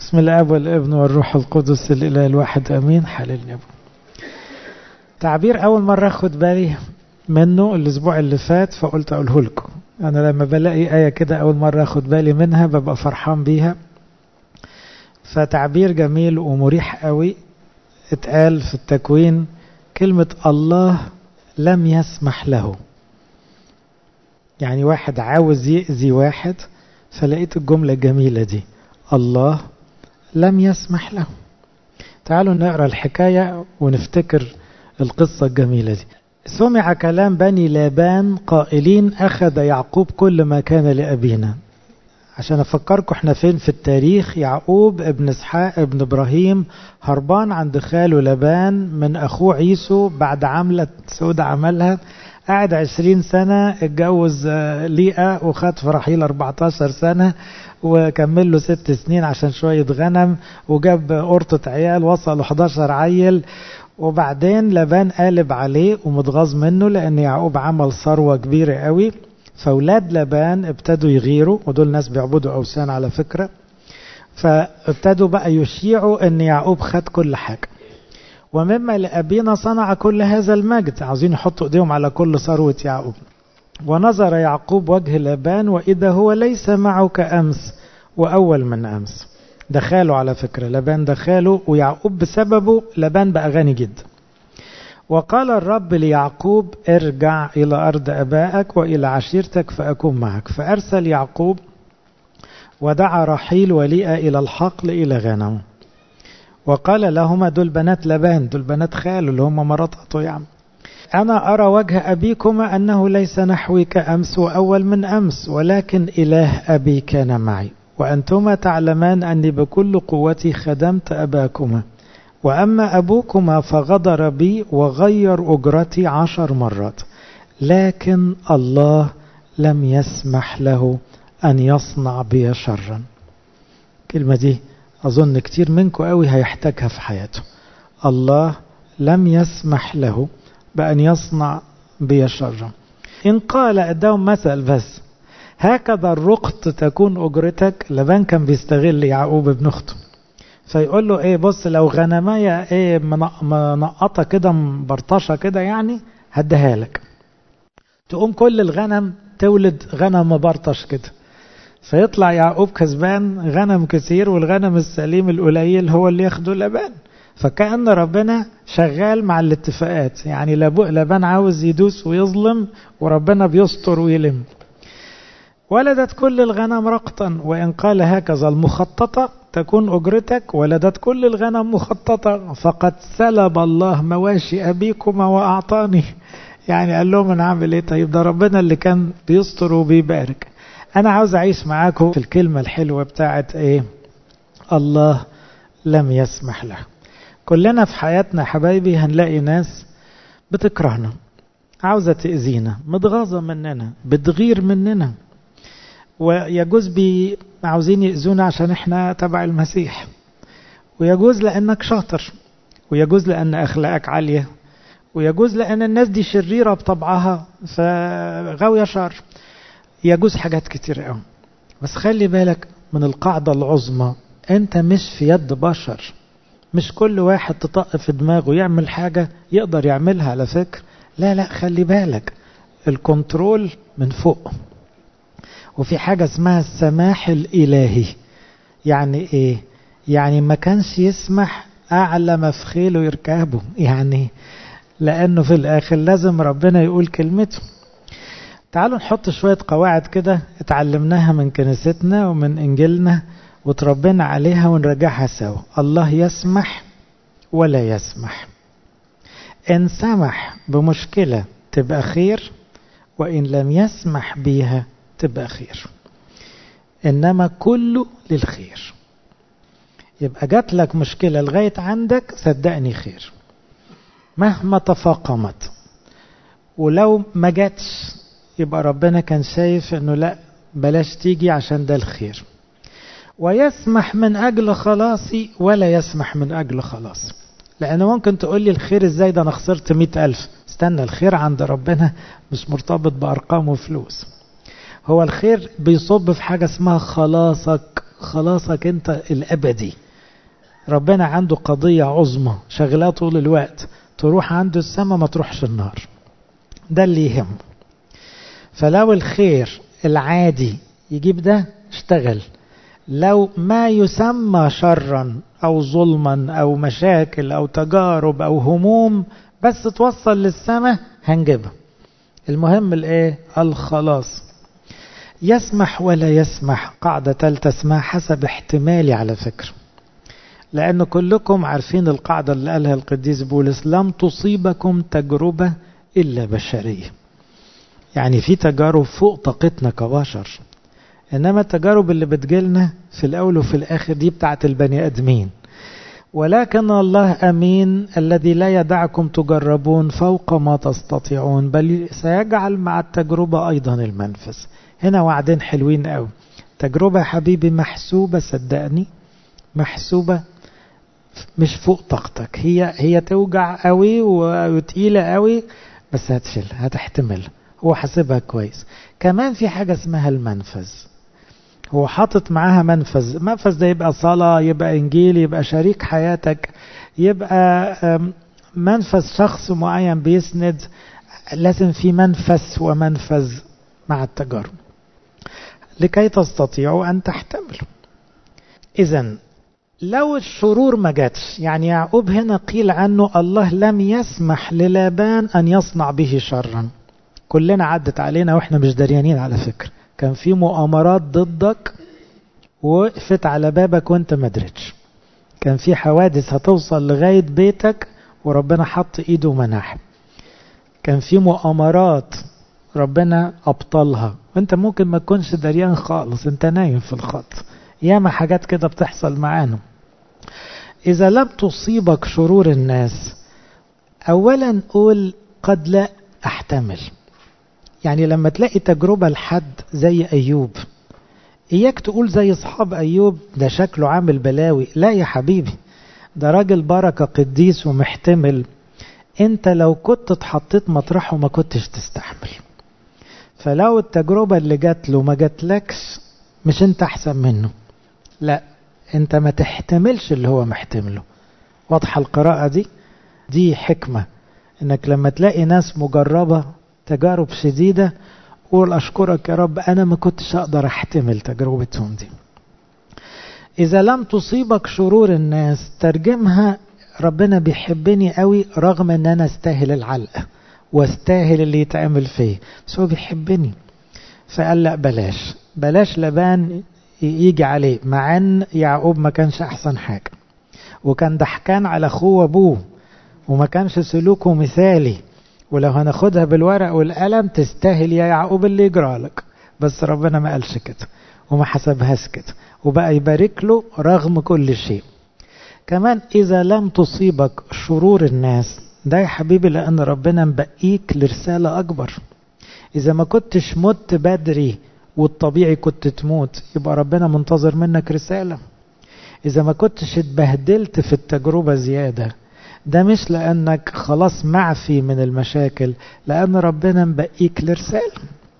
بسم الاب والابن والروح القدس الاله الواحد امين. حللني ابو تعبير اول مره اخد بالي منه الاسبوع اللي فات، فقلت اقوله لكم. انا لما بلاقي ايه كده اول مره اخد بالي منها ببقى فرحان بيها. فتعبير جميل ومريح قوي اتقال في التكوين، كلمه الله لم يسمح له. يعني واحد عاوز يأذي واحد، فلقيت الجمله الجميله دي، الله لم يسمح له. تعالوا نقرأ الحكاية ونفتكر القصة الجميلة دي. سمع كلام بني لابان قائلين أخذ يعقوب كل ما كان لأبينا. عشان أفكركم احنا فين في التاريخ. يعقوب ابن اسحاق ابن إبراهيم هربان عند خاله لابان من أخوه عيسو بعد عملة سودة عملها. قعد 20 سنة، اتجوز ليئة وخد في رحيل 14 سنة وكمل له 6 سنين عشان شوية غنم، وجاب قرطة عيال وصلوا 11 عيل. وبعدين لابان قالب عليه ومتغاظ منه لأن يعقوب عمل ثروة كبيرة قوي. فاولاد لابان ابتدوا يغيروا، ودول ناس بيعبدوا أوثان على فكرة. فابتدوا بقى يشيعوا أن يعقوب خد كل حاجة، ومما لأبينا صنع كل هذا المجد. عاوزين يحطوا ايديهم على كل ثروة يعقوب. ونظر يعقوب وجه لابان وإذا هو ليس معه كأمس وأول من أمس. دخاله على فكرة، لابان دخاله، ويعقوب بسببه لابان بقى غني جدا. وقال الرب ليعقوب ارجع إلى أرض أبائك وإلى عشيرتك فأكون معك. فأرسل يعقوب ودعا رحيل وليئة إلى الحقل إلى غنمه. وقال لهما، دول بنات لابان، دول بنات خاله اللي هم مراتاته يعني، أنا أرى وجه أبيكما أنه ليس نحوي كأمس وأول من أمس، ولكن إله أبي كان معي، وأنتما تعلمان أني بكل قوتي خدمت أباكما، وأما أبوكما فغدر بي وغير أجرتي 10 مرات، لكن الله لم يسمح له أن يصنع بي شرا. كلمة دي أظن كتير منكم قوي هيحتاجها في حياته. الله لم يسمح له بأن يصنع بي شرا. إن قال أداهم مثل بس، هكذا الرقط تكون أجرتك. لابان كان بيستغل يعقوب ابن أخته، فيقول له إيه، بص لو غنماية إيه منقطة كده مبرطشة كده يعني هديها لك، تقوم كل الغنم تولد غنم مبرطش كده، فيطلع يعقوب كسبان غنم كثير، والغنم السليم القليل هو اللي ياخده لابان. فكأن ربنا شغال مع الاتفاقات، يعني لابان عاوز يدوس ويظلم وربنا بيستر ويلم. ولدت كل الغنم رقطا، وإن قال هكذا المخططة تكون أجرتك، ولدت كل الغنم مخططة، فقد سلب الله مواشي أبيكما وأعطاني. يعني قال لهم أنا عامل إيه؟ طيب ده ربنا اللي كان بيستر وبيبارك. أنا عاوز أعيش معاكم في الكلمة الحلوة بتاعت إيه؟ الله لم يسمح له. كلنا في حياتنا حبايبي هنلاقي ناس بتكرهنا، عاوزة تأذينا، متغاظة مننا، بتغير مننا، ويجوز عاوزين يأذونا عشان احنا تبع المسيح، ويجوز لأنك شاطر، ويجوز لأن أخلاقك عالية، ويجوز لأن الناس دي شريرة بطبعها فغاوية شر، يجوز حاجات كتير قوي. بس خلي بالك من القاعدة العظمى، انت مش في يد بشر. مش كل واحد تطق في دماغه يعمل حاجة يقدر يعملها على فكرة. لا خلي بالك، الكنترول من فوق. وفي حاجة اسمها السماح الإلهي. يعني ايه؟ يعني ما كانش يسمح أعلى ما في خيله يركبه، يعني لأنه في الآخر لازم ربنا يقول كلمته. تعالوا نحط شوية قواعد كده اتعلمناها من كنيستنا ومن إنجيلنا وتربينا عليها ونرجعها سوا. الله يسمح ولا يسمح. إن سمح بمشكلة تبقى خير، وإن لم يسمح بيها تبقى خير، إنما كله للخير. يبقى جات لك مشكلة لغاية عندك، صدقني خير مهما تفاقمت. ولو ما جاتش يبقى ربنا كان شايف انه لا بلاش تيجي عشان ده الخير. ويسمح من اجل خلاصي ولا يسمح من اجل خلاصي. لانه ممكن تقول لي الخير ازاي، ده انا خسرت 100,000. استنى، الخير عند ربنا مش مرتبط بارقام وفلوس. هو الخير بيصب في حاجة اسمها خلاصك. خلاصك انت الابدي. ربنا عنده قضية عظمى شغلاه طول الوقت، تروح عنده السماء ما تروحش النار، ده اللي يهم. فلو الخير العادي يجيب ده اشتغل، لو ما يسمى شرا او ظلما او مشاكل او تجارب او هموم بس توصل للسماء هنجيبها. المهم الايه؟ الخلاص. يسمح ولا يسمح، قاعدة ثالثة اسمها حسب احتمالي على فكرة، لأن كلكم عارفين القاعدة اللي قالها القديس بولس: لم تصيبكم تجربة إلا بشرية. يعني في تجارب فوق طاقتنا كبشر، إنما التجارب اللي بتجيلنا في الأول وفي الآخر دي بتاعت البني آدمين. ولكن الله أمين الذي لا يدعكم تجربون فوق ما تستطيعون، بل سيجعل مع التجربة أيضا المنفذ. هنا وعدين حلوين قوي. تجربة حبيبي محسوبة، صدقني محسوبة، مش فوق طاقتك. هي توجع قوي وتقيلة قوي، بس هتشيل، هتحتمل. هو حاسبها كويس. كمان في حاجة اسمها المنفذ، هو حاطط معاها منفذ. منفذ ده يبقى صلاة، يبقى إنجيل، يبقى شريك حياتك، يبقى منفذ شخص معين بيسند. لازم في منفذ ومنفذ مع التجارب لكي تستطيعوا أن تحتملوا. إذن لو الشرور ما جاتش، يعني يعقوب هنا قيل عنه الله لم يسمح للابان أن يصنع به شرا. كلنا عدت علينا وإحنا مش دريانين على فكرة. كان في مؤامرات ضدك وقفت على بابك وانت ما دريتش. كان في حوادث هتوصل لغاية بيتك وربنا حط ايده ومنعها. كان في مؤامرات ربنا أبطلها وانت ممكن ما تكونش دريان خالص، انت نايم في الخط. ياما حاجات كده بتحصل معانا. إذا لم تصيبك شرور الناس، أولا قول قد لا أحتمل. يعني لما تلاقي تجربة لحد زي أيوب، إياك تقول زي أصحاب أيوب ده شكله عامل بلاوي. لا يا حبيبي، ده راجل بركة قديس ومحتمل. انت لو كنت اتحطيت مطرحه ما كنتش تستحمل. فلو التجربة اللي جات له ما جاتلكش، مش انت احسن منه، لا، انت ما تحتملش اللي هو محتمله. واضحة القراءة دي حكمة، انك لما تلاقي ناس مجربة تجارب شديدة قول أشكرك يا رب أنا ما كنتش أقدر أحتمل تجربتهم دي. إذا لم تصيبك شرور الناس، ترجمها ربنا بيحبني قوي رغم أن أنا استاهل العلقة واستاهل اللي يتعمل فيه، بس هو بيحبني. فقال لا، بلاش لبان يجي عليه. مع أن يعقوب ما كانش أحسن حاجة، وكان ضحكان على أخوه وأبوه، وما كانش سلوكه مثالي. ولو هناخدها بالورق والقلم تستاهل يا يعقوب اللي يجرى لك، بس ربنا ما قالش كده وما حسبهاش كده، وبقى يبارك له رغم كل شيء. كمان إذا لم تصيبك شرور الناس، ده يا حبيبي لأن ربنا مبقيك لرسالة أكبر. إذا ما كنتش مت بدري والطبيعي كنت تموت، يبقى ربنا منتظر منك رسالة. إذا ما كنتش اتبهدلت في التجربة زيادة، ده مش لأنك خلاص معفي من المشاكل، لأن ربنا مبقيك لرسالة.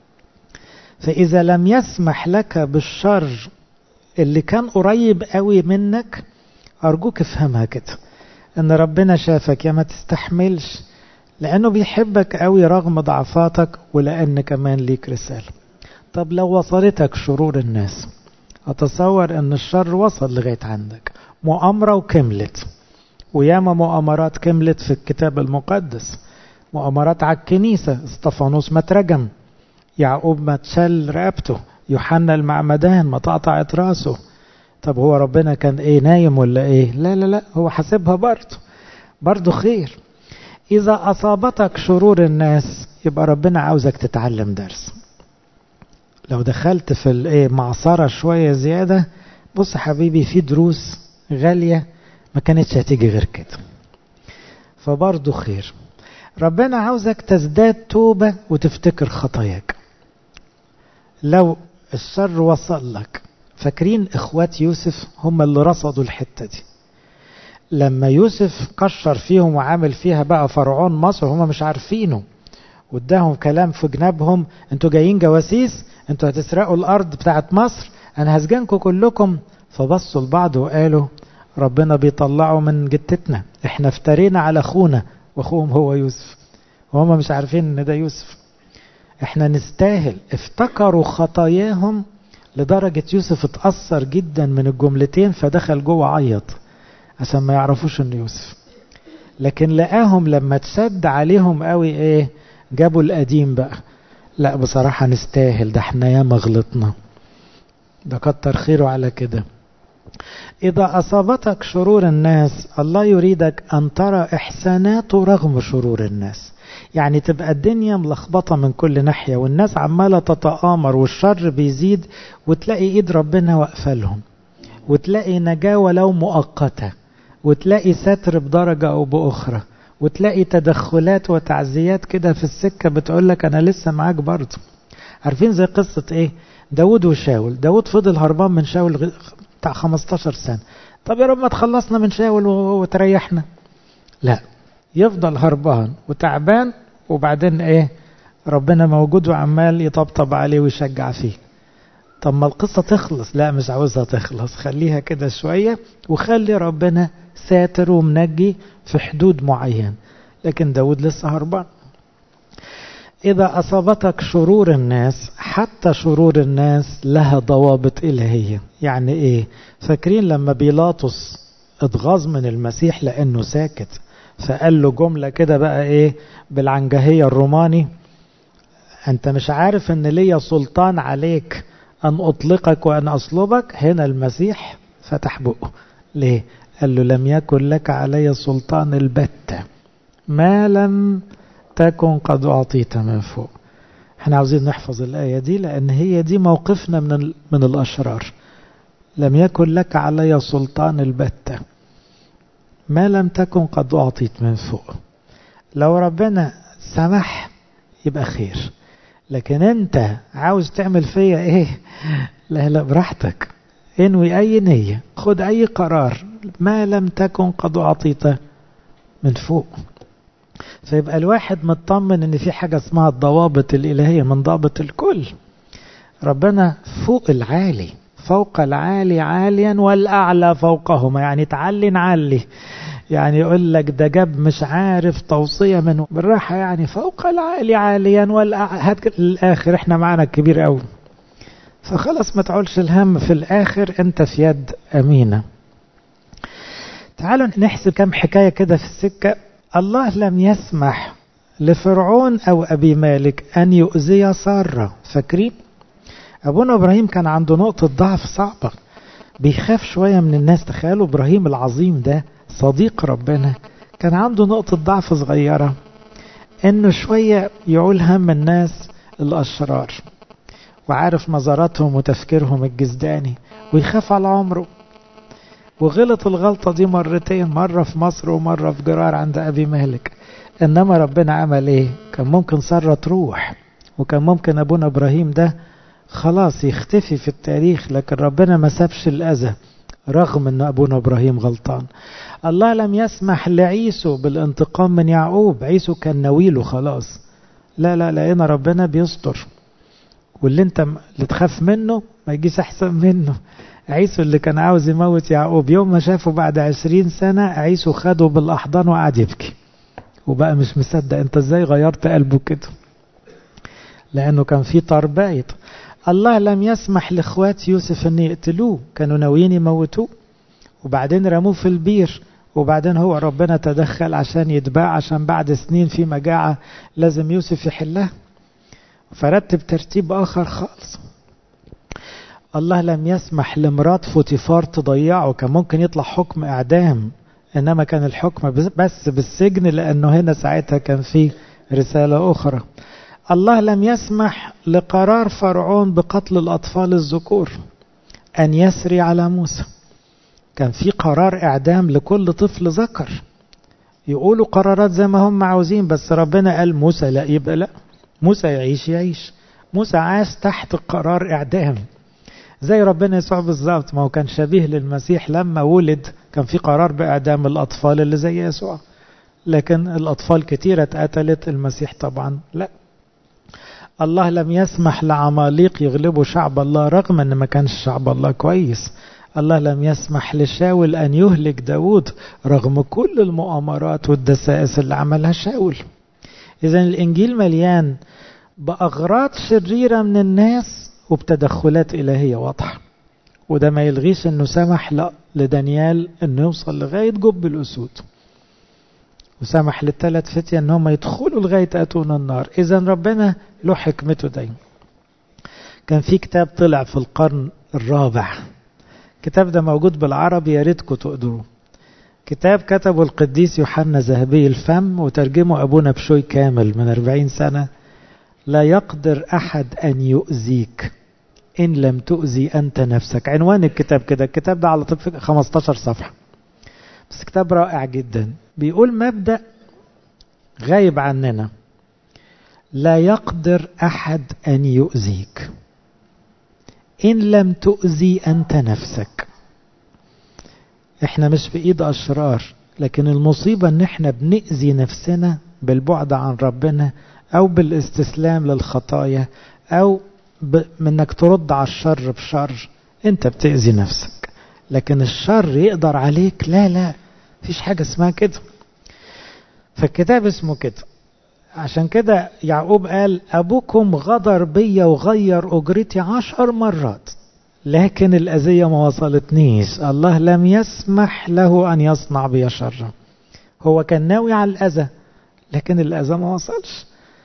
فإذا لم يسمح لك بالشر اللي كان قريب قوي منك، أرجوك افهمها كده، أن ربنا شافك يا ما تستحملش، لأنه بيحبك قوي رغم ضعفاتك، ولأن كمان ليك رسالة. طب لو وصلتك شرور الناس، أتصور أن الشر وصل لغاية عندك، مؤامرة وكملت، وياما مؤامرات كملت في الكتاب المقدس. مؤامرات على الكنيسة، استفانوس ما ترجم، يعقوب ما تشل رقبته، يوحنا المعمدان ما تقطعت راسه. طب هو ربنا كان ايه، نايم ولا ايه؟ لا لا لا، هو حاسبها برضو خير. اذا اصابتك شرور الناس، يبقى ربنا عاوزك تتعلم درس. لو دخلت في الايه معصرة شوية زيادة، بص حبيبي، في دروس غالية ما كانتش هتيجي غير كده، فبرضو خير. ربنا عاوزك تزداد توبة وتفتكر خطاياك. لو الشر وصل لك، فاكرين اخوات يوسف هم اللي رصدوا الحتة دي. لما يوسف كشر فيهم وعامل فيها بقى فرعون مصر، هم مش عارفينه، واداهم كلام في جنابهم: انتوا جايين جواسيس، انتوا هتسرقوا الارض بتاعت مصر، انا هسجنكم كلكم فبصوا لبعض وقالوا ربنا بيطلعوا من جتتنا، احنا افترينا على اخونا واخوهم هو يوسف، وهم مش عارفين ان ده يوسف، احنا نستاهل. افتكروا خطاياهم لدرجة يوسف اتأثر جدا من الجملتين فدخل جوه عيط عشان ما يعرفوش ان يوسف. لكن لقاهم لما تسد عليهم قوي ايه، جابوا القديم بقى، لا بصراحة نستاهل، ده احنا ياما غلطنا، ده كتر خيره على كده. إذا أصابتك شرور الناس الله يريدك أن ترى إحساناته رغم شرور الناس. يعني تبقى الدنيا ملخبطة من كل ناحية والناس عمالة تتآمر والشر بيزيد، وتلاقي إيد ربنا واقفة لهم، وتلاقي نجاة ولو مؤقتة، وتلاقي ستر بدرجة أو بأخرى، وتلاقي تدخلات وتعزيات كده في السكة بتقولك أنا لسه معاك برضه. عارفين زي قصة إيه؟ داود وشاول. داود فضل هربان من شاول بتاع 15 سنة. طب يا رب ما تخلصنا من شاول وتريحنا؟ لا، يفضل هربان وتعبان، وبعدين ايه، ربنا موجود وعمال يطبطب عليه ويشجع فيه. طب ما القصة تخلص؟ لا، مش عاوزها تخلص، خليها كده شوية وخلي ربنا ساتر ومنجي في حدود معين. لكن داود لسه هربان. إذا أصابتك شرور الناس، حتى شرور الناس لها ضوابط إلهية. يعني إيه؟ فاكرين لما بيلاطس اتغاظ من المسيح لأنه ساكت، فقال له جملة كده بقى إيه بالعنجهية الروماني، أنت مش عارف أن ليا سلطان عليك أن أطلقك وأن أصلبك؟ هنا المسيح فتح بقه. ليه؟ قال له لم يكن لك علي سلطان البتة ما لم تكن قد أعطيت من فوق. احنا عاوزين نحفظ الآية دي لأن هي دي موقفنا من الأشرار. لم يكن لك علي سلطان البتة ما لم تكن قد أعطيت من فوق. لو ربنا سمح يبقى خير، لكن انت عاوز تعمل فيا ايه؟ لا براحتك، انوي اي نية، خد اي قرار، ما لم تكن قد أعطيت من فوق. فيبقى الواحد مطمن ان في حاجة اسمها الضوابط الإلهية من ضابط الكل. ربنا فوق العالي، فوق العالي عاليا والأعلى فوقهما. يعني تعلي نعلي، يعني يقول لك ده جاب مش عارف توصية منه بالراحة، يعني فوق العالي عاليا والأعلى. هات الآخر احنا معنا الكبير قوي، فخلص ما تعولش الهم، في الآخر انت في يد أمينة. تعالوا نحسب كم حكاية كده في السكة. الله لم يسمح لفرعون أو أبي مالك أن يؤذي سارة. فاكرين أبونا إبراهيم كان عنده نقطة ضعف صعبة، بيخاف شوية من الناس. تخيلوا إبراهيم العظيم ده صديق ربنا كان عنده نقطة ضعف صغيرة، إنه شوية يعول هم الناس الأشرار، وعارف نظراتهم وتفكيرهم الجزداني، ويخاف على عمره. وغلط الغلطة دي مرتين، مرة في مصر ومرة في جرار عند أبي مالك. إنما ربنا عمل إيه؟ كان ممكن سارة تروح، وكان ممكن أبونا إبراهيم ده خلاص يختفي في التاريخ، لكن ربنا ما سابش الأذى رغم أن أبونا إبراهيم غلطان. الله لم يسمح لعيسو بالانتقام من يعقوب. عيسو كان نويله خلاص، لا لقينا ربنا بيستر، واللي انت اللي تخاف منه ما يجيش أحسن منه. عيسو اللي كان عاوز يموت يعقوب، يوم ما شافه بعد 20 سنة عيسو خده بالأحضان وقعد يبكي، وبقى مش مصدق انت ازاي غيرت قلبه كده، لأنه كان في تربية. الله لم يسمح لإخوات يوسف أن يقتلوه، كانوا ناويين يموتوه، وبعدين رموه في البير، وبعدين هو ربنا تدخل عشان يتباع، عشان بعد سنين في مجاعة لازم يوسف يحلها، فرتب ترتيب آخر خالص. الله لم يسمح لمرات فوتيفار تضيعه، كان ممكن يطلع حكم إعدام، إنما كان الحكم بس بالسجن، لأنه هنا ساعتها كان في رسالة أخرى. الله لم يسمح لقرار فرعون بقتل الأطفال الذكور أن يسري على موسى. كان في قرار إعدام لكل طفل ذكر، يقولوا قرارات زي ما هم عاوزين، بس ربنا قال موسى لا، يبقى لا، موسى يعيش. موسى عاش تحت قرار إعدام زي ربنا يسوع بالظبط. ما هو كان شبيه للمسيح، لما ولد كان في قرار بإعدام الأطفال اللي زي يسوع، لكن الأطفال كتيرة اتقتلت، المسيح طبعا لا. الله لم يسمح لعماليق يغلبوا شعب الله رغم ان ما كانش شعب الله كويس. الله لم يسمح لشاول أن يهلك داود رغم كل المؤامرات والدسائس اللي عملها شاول. إذن الإنجيل مليان بأغراض شريرة من الناس وبتدخلات إلهية واضحة. وده ما يلغيش أنه سمح لدانيال أنه يوصل لغاية جب الأسود، وسمح للثلاث فتية أنهم يدخلوا لغاية أتون النار. إذن ربنا له حكمته دايما. كان في كتاب طلع في القرن الرابع، الكتاب ده موجود بالعربي، يا ريتكم تقدروه. كتاب كتبه القديس يوحنا ذهبي الفم وترجمه أبونا بشوي كامل من 40 سنة. لا يقدر أحد أن يؤذيك إن لم تؤذي أنت نفسك. عنوان الكتاب كده، الكتاب ده على طول 15 صفحة، بس كتاب رائع جدا. بيقول مبدأ غايب عننا: لا يقدر أحد أن يؤذيك إن لم تؤذي أنت نفسك. إحنا مش في إيد أشرار، لكن المصيبة إن إحنا بنأذي نفسنا بالبعد عن ربنا، أو بالاستسلام للخطايا، أو منك ترد على الشر بشر. أنت بتأذي نفسك، لكن الشر يقدر عليك؟ لا لا، فيش حاجة اسمها كده. فالكتاب اسمه كده. عشان كده يعقوب قال: أبوكم غدر بي وغير أجرتي 10 مرات، لكن الأذية ما وصلتنيش. الله لم يسمح له أن يصنع بي شرا. هو كان ناوي على الأذى، لكن الأذى ما وصلش.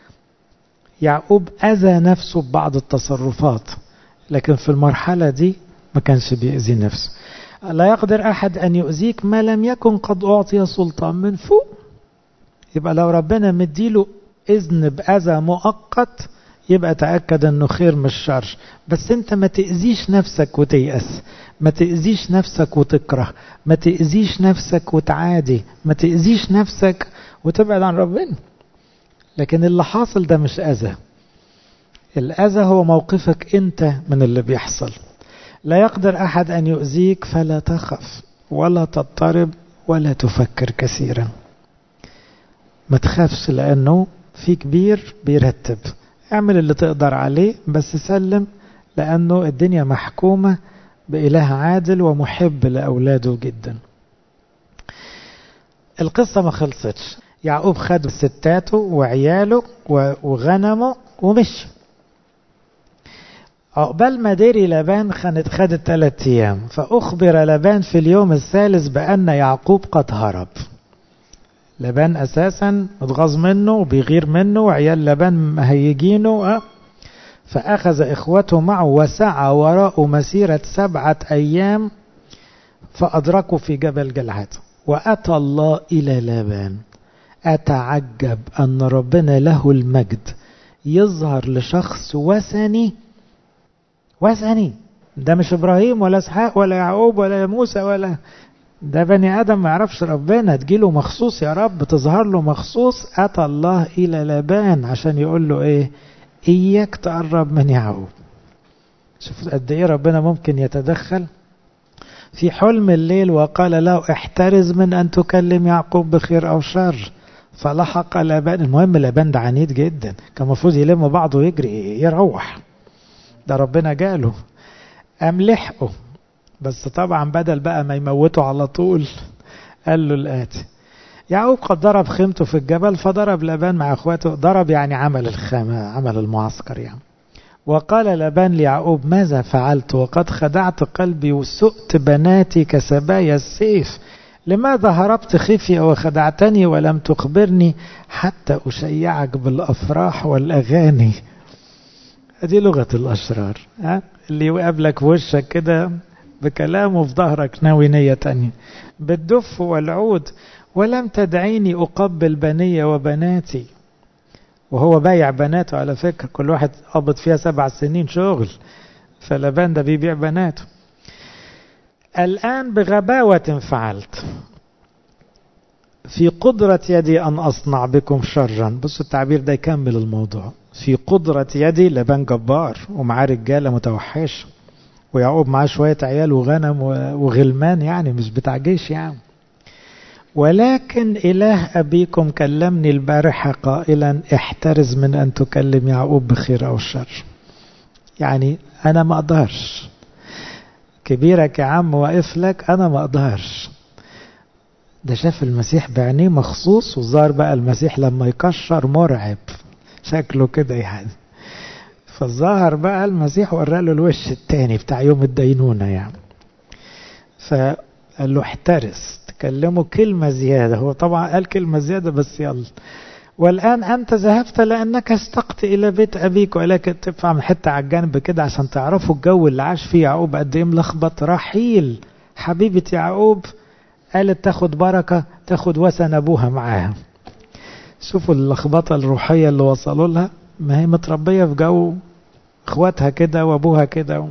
يعقوب أذى نفسه ببعض التصرفات، لكن في المرحلة دي ما كانش بيأذي نفسه. لا يقدر أحد أن يؤذيك ما لم يكن قد أعطي سلطان من فوق. يبقى لو ربنا مديله إذن بأذى مؤقت، يبقى تأكد أنه خير مش شر. بس أنت ما تأذيش نفسك وتيأس، ما تأذيش نفسك وتكره، ما تأذيش نفسك وتعادي، ما تأذيش نفسك وتبعد عن ربنا. لكن اللي حاصل ده مش أذى، الأذى هو موقفك أنت من اللي بيحصل. لا يقدر أحد أن يؤذيك فلا تخف ولا تضطرب ولا تفكر كثيرا. ما تخافش، لأنه في كبير بيرتب. اعمل اللي تقدر عليه، بس سلم، لأنه الدنيا محكومة بإله عادل ومحب لأولاده جدا. القصة ما خلصتش. يعقوب خد ستاته وعياله وغنمه ومشي. عقبال ما ديري لابان خدت 3 أيام، فأخبر لابان في اليوم الثالث بأن يعقوب قد هرب. لابان أساسا متغاظ منه وبيغير منه، وعيال لابان مهيجينه. فأخذ إخوته معه وسعى وراءه مسيرة 7 أيام، فأدركوا في جبل جلعاد. وأتى الله إلى لابان. أتعجب أن ربنا له المجد يظهر لشخص وثني. ده مش إبراهيم ولا إسحاق ولا يعقوب ولا موسى، ولا ده بني آدم ما يعرفش ربنا. تجيله مخصوص يا رب، تظهر له مخصوص. أتى الله إلى لابان عشان يقول له إيه؟ إياك تقرب من يعقوب. شوفوا قد إيه ربنا ممكن يتدخل في حلم الليل. وقال له: احترز من أن تكلم يعقوب بخير أو شر. فلحق لابان. المهم لابان ده عنيد جدا، كان المفروض يلم بعضه ويجري يروح. ده ربنا جاله قام لحقه، بس طبعا بدل بقى ما يموته على طول قال له الآتي: يعقوب قد ضرب خيمته في الجبل. فضرب لابان مع اخواته. ضرب يعني عمل الخيمة، عمل المعسكر يعني. وقال لابان ليعقوب: ماذا فعلت وقد خدعت قلبي وسؤت بناتي كسبايا السيف؟ لماذا هربت خفية وخدعتني ولم تخبرني حتى أشيعك بالأفراح والأغاني؟ هذه لغة الأشرار، اللي يقابلك في وشك كده بكلامه في ظهرك ناوي نية تانية، بالدف والعود. ولم تدعيني أقبل بني وبناتي. وهو بايع بناته على فكرة، كل واحد قبض فيها 7 سنين شغل، فلابان ده بيبيع بناته. الآن بغباوة فعلت، في قدرة يدي أن أصنع بكم شرا. بص التعبير ده يكمل الموضوع. في قدرة يدي. لابان جبار ومعاه رجالة متوحش، ويعقوب معاه شوية عيال وغنم وغلمان، يعني مش بتاع جيش يعني. ولكن إله أبيكم كلمني البارحة قائلا: احترز من أن تكلم يعقوب بخير أو شر. يعني أنا ما أقدرش. كبيرك يا عم واقف لك، أنا ما أقدرش. ده شاف المسيح بعينيه مخصوص، وظهر بقى المسيح لما يكشر مرعب شكله كده يعني. فالظاهر بقى المسيح وراله الوش التاني بتاع يوم الدينونة يعني. فقال له احترس، تكلمه كلمة زيادة. هو طبعا قال كلمة زيادة بس يلا. والآن أنت ذهبت لأنك استقت إلى بيت أبيك، ولكن تدفع من حتة على الجنب كده عشان تعرفوا الجو اللي عاش فيه يعقوب قد إيه ملخبط. رحيل حبيبة يعقوب قالت تاخد بركة، تاخد وثن أبوها معاها. شوفوا اللخبطة الروحية اللي وصلوا لها. ما هي متربية في جو اخواتها كده وابوها كده.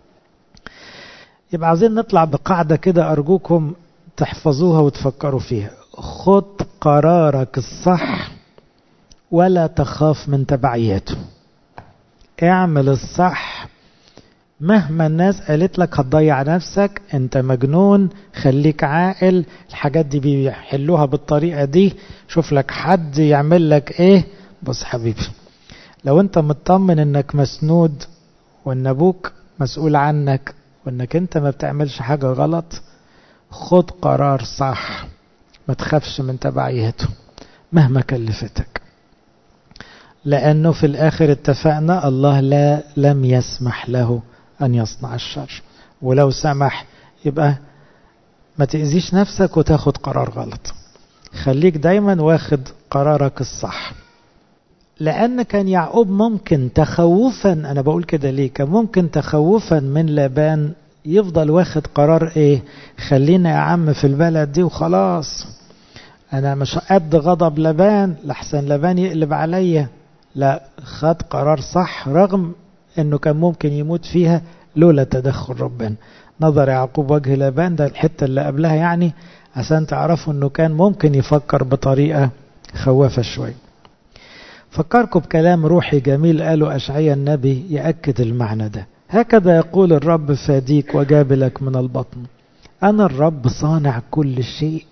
يبقى عايزين نطلع بقاعدة كده أرجوكم تحفظوها وتفكروا فيها. خد قرارك الصح ولا تخاف من تبعيته. اعمل الصح مهما الناس قالت لك هتضيع نفسك، انت مجنون، خليك عاقل، الحاجات دي بيحلوها بالطريقة دي، شوف لك حد يعمل لك ايه. بص حبيبي، لو انت مطمن انك مسنود وان ابوك مسؤول عنك وانك انت ما بتعملش حاجة غلط، خد قرار صح، ما تخافش من تبعيته مهما كلفتك. لانه في الاخر اتفقنا الله لم يسمح له ان يصنع الشر، ولو سمح يبقى ما تأذيش نفسك وتاخد قرار غلط. خليك دايما واخد قرارك الصح. لأن كان يعقوب ممكن تخوفا، أنا بقول كده ليه، كان ممكن تخوفا من لابان يفضل واخد قرار إيه، خلينا يا عم في البلد دي وخلاص، أنا مش قد غضب لابان لحسن لابان يقلب عليا. لا، خد قرار صح رغم أنه كان ممكن يموت فيها لولا تدخل ربنا. نظر يعقوب وجه لابان، ده الحتة اللي قبلها يعني، عشان تعرفوا أنه كان ممكن يفكر بطريقة خوافة شوي. فكركم بكلام روحي جميل قاله أشعياء النبي يأكد المعنى ده. هكذا يقول الرب فاديك وجابلك من البطن، أنا الرب صانع كل شيء،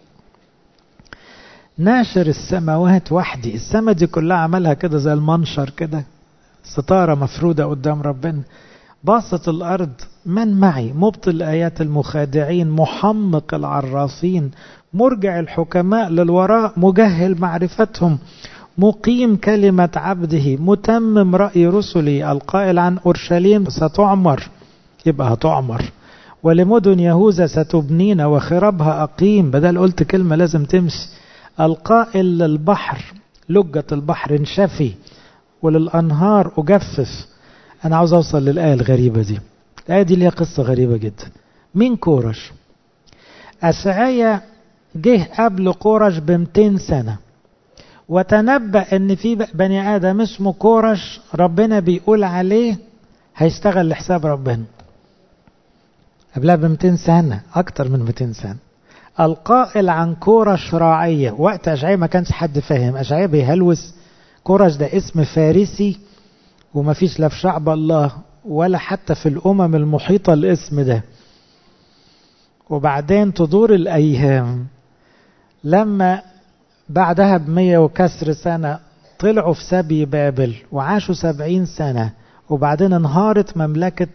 ناشر السماوات وحدي. السما دي كلها عملها كده زي المنشر كده، ستارة مفرودة قدام ربنا. باسط الأرض، من معي، مبطل آيات المخادعين، محمق العرافين، مرجع الحكماء للوراء، مجهل معرفتهم، مقيم كلمة عبده، متمم رأي رسلي، القائل عن أورشليم ستعمر، يبقى هتعمر، ولمدن يهوذا ستبنين وخرابها أقيم، بدل قلت كلمة لازم تمشي. القائل للبحر، لجة البحر انشفي، وللأنهار أجفف. أنا عاوز أوصل للآية الغريبة دي. الآية دي ليها قصة غريبة جدا. مين كورش؟ أشعياء جه قبل كورش ب200 سنة وتنبأ ان في بني آدم اسمه كورش ربنا بيقول عليه هيشتغل لحساب ربنا. قبلها ب200 سنة، أكتر من 200 سنة. القائل عن كورش راعية. وقت أشعياء ما كانش حد فاهم، أشعياء بيهلوس. كورش ده اسم فارسي وما فيش لا في شعب الله ولا حتى في الأمم المحيطة الاسم ده. وبعدين تدور الأيام، لما بعدها ب100 وكسر سنة طلعوا في سبي بابل وعاشوا 70 سنة، وبعدين انهارت مملكة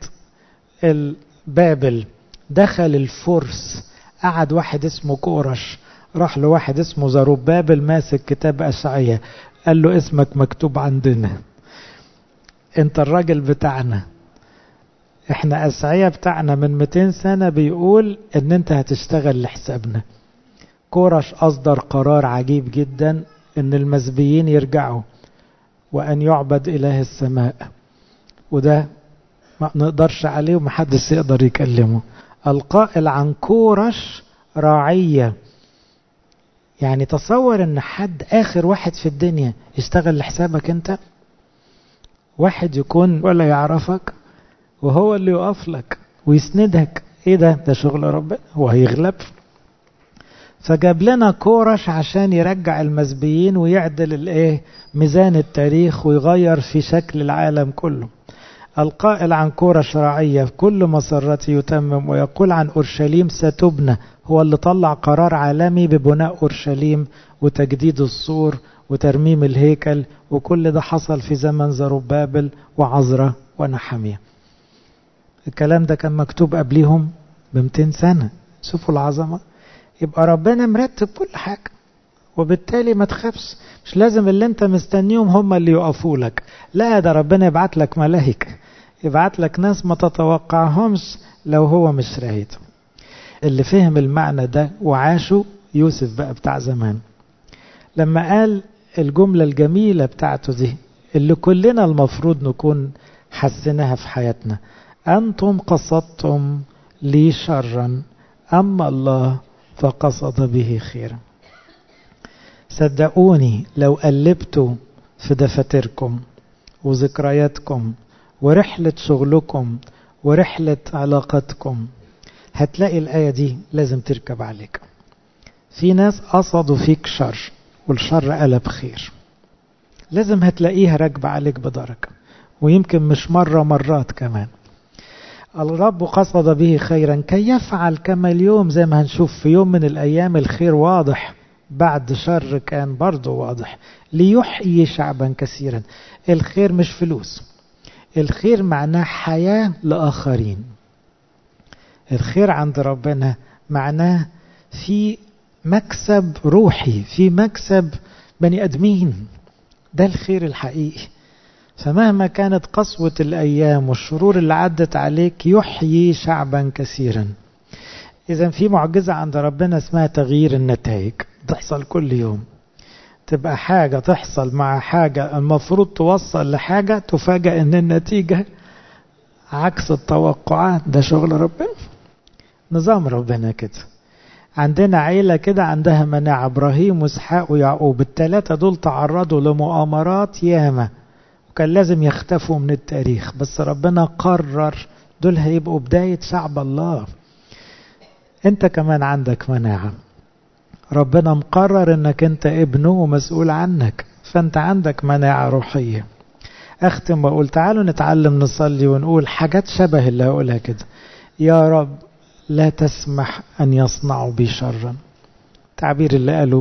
بابل، دخل الفرس، قعد واحد اسمه كورش، راح له واحد اسمه زروبابل ماسك كتاب أشعياء، قال له اسمك مكتوب عندنا، انت الراجل بتاعنا، احنا أشعياء بتاعنا من 200 سنة بيقول ان انت هتشتغل لحسابنا. كورش أصدر قرار عجيب جدا ان المسبيين يرجعوا وأن يعبد إله السماء، وده ما نقدرش عليه ومحدش يقدر يكلمه. القائل عن كورش راعية، يعني تصور ان حد آخر واحد في الدنيا يشتغل لحسابك انت، واحد يكون ولا يعرفك وهو اللي يقف لك ويسندك. ايه ده شغل ربنا، هو هيغلب؟ فجاب لنا كورش عشان يرجع المسبيين ويعدل ميزان التاريخ ويغير في شكل العالم كله. القائل عن كورش راعية، كل مسرته يتمم، ويقول عن أورشليم ستبنى، هو اللي طلع قرار عالمي ببناء أورشليم وتجديد السور وترميم الهيكل، وكل ده حصل في زمن زروبابل وعزرا ونحمية. الكلام ده كان مكتوب قبليهم ب200 سنة. شوفوا العظمة. يبقى ربنا مرتب كل حاجة، وبالتالي ما تخافش. مش لازم اللي انت مستنيهم هم اللي يقفوا لك، لا، ده ربنا يبعت لك ملائكة، يبعت لك ناس ما تتوقعهمش لو هو مش رايد. اللي فهم المعنى ده وعاشوا يوسف بقى بتاع زمان، لما قال الجملة الجميلة بتاعته دي اللي كلنا المفروض نكون حسناها في حياتنا: أنتم قصدتم لي شرا أما الله فقصد به خيرا. صدقوني لو قلبتوا في دفاتركم وذكرياتكم ورحلة شغلكم ورحلة علاقتكم هتلاقي الآية دي لازم تركب عليك. في ناس قصدوا فيك شر والشر قلب خير، لازم هتلاقيها راكبة عليك بدرجة، ويمكن مش مرة، مرات كمان. الرب قصد به خيرا كي يفعل كما اليوم، زي ما هنشوف في يوم من الأيام الخير واضح بعد شر كان برضه واضح، ليحيي شعبا كثيرا. الخير مش فلوس، الخير معناه حياة لآخرين. الخير عند ربنا معناه في مكسب روحي، في مكسب بني أدمين. ده الخير الحقيقي. فمهما كانت قسوة الأيام والشرور اللي عدت عليك يحيي شعبا كثيرا. إذا في معجزة عند ربنا اسمها تغيير النتائج، تحصل كل يوم. تبقى حاجة تحصل مع حاجة المفروض توصل لحاجة، تفاجأ ان النتيجة عكس التوقعات. ده شغل ربنا، نظام ربنا كده. عندنا عيلة كده عندها مناعة، إبراهيم وإسحاق ويعقوب، الثلاثة دول تعرضوا لمؤامرات ياما وكان لازم يختفوا من التاريخ، بس ربنا قرر دول هيبقوا بداية شعب الله. انت كمان عندك مناعة، ربنا مقرر انك انت ابنه ومسؤول عنك، فانت عندك مناعة روحية. اختم واقول تعالوا نتعلم نصلي ونقول حاجات شبه اللي هقولها كده: يا رب لا تسمح ان يصنعوا بي شرا. تعبير اللي قاله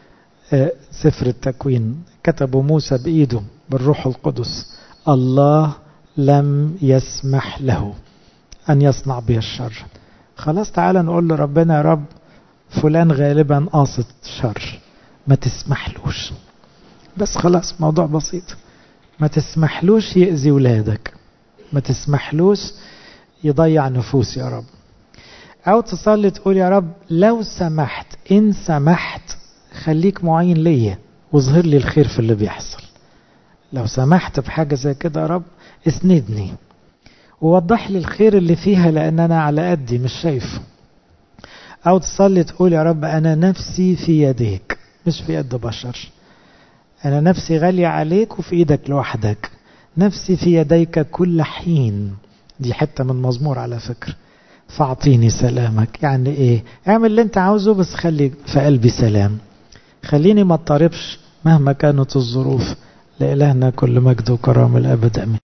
سفر التكوين، كتبه موسى بايده بالروح القدس: الله لم يسمح له ان يصنع بي الشر. خلاص تعالى نقول لربنا: يا رب فلان غالبا قاصد شر، ما تسمحلوش. بس خلاص، موضوع بسيط. ما تسمحلوش يأذي ولادك، ما تسمحلوش يضيع نفوس يا رب. او تصلي تقول: يا رب لو سمحت، ان سمحت خليك معين ليا واظهر لي الخير في اللي بيحصل. لو سمحت بحاجة زي كده يا رب اسندني ووضح لي الخير اللي فيها، لان انا على قدي مش شايفه. او تصلي تقول: يا رب انا نفسي في يديك مش في يد بشر، انا نفسي غالية عليك وفي ايدك لوحدك، نفسي في يديك كل حين. دي حتة من مزمور على فكرة. فاعطيني سلامك، يعني ايه؟ اعمل اللي انت عاوزه بس خلي في قلبي سلام، خليني ما اضطربش مهما كانت الظروف. لإلهنا كل مجد وكرامة الأبد، آمين.